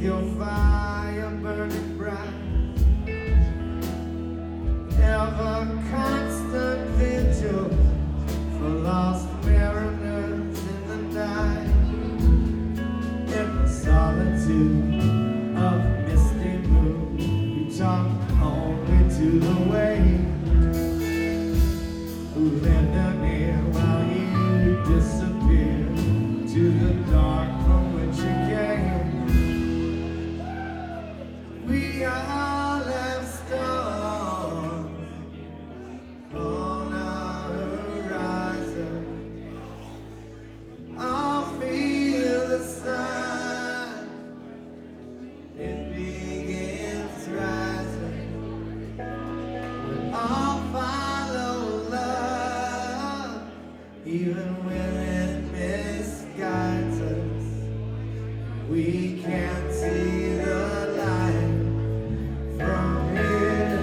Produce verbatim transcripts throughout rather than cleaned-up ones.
your fire burning bright, ever constant vigil for lost mariners in the night, in the solitude of misty moon, you talk only to the waves, who lend an ear while you disappear to the dark from which you came. We all have storms on our horizon. I'll feel the sun, it begins rising. I'll follow love, even when it misguides us. We can't see the light from here.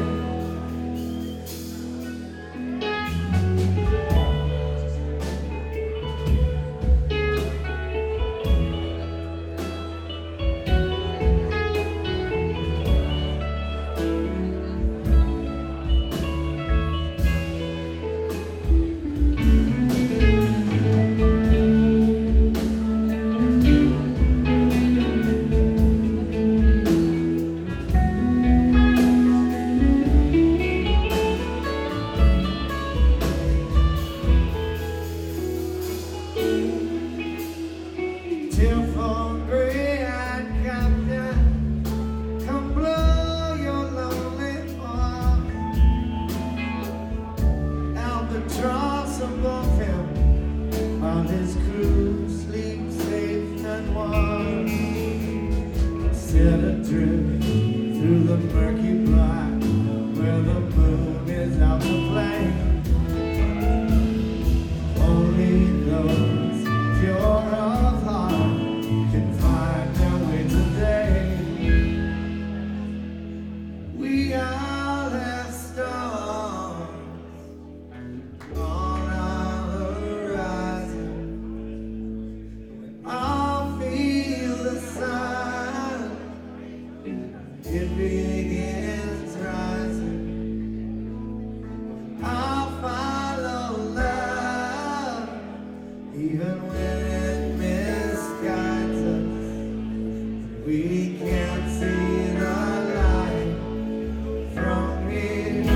Tearful gray-eyed captain, come blow your lonely horn. Albatross above him, while his crew sleep safe and warm. Set adrift through the murky black, where the moon is out to play. Only those pure of heart can find their way today. We all have storms on our horizon. I'll feel the sun, it begins rising. I'll follow love, even when it misguides us. We can't see the light from here.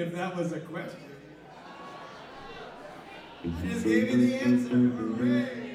if that was a question. She just gave you the answer. Hooray!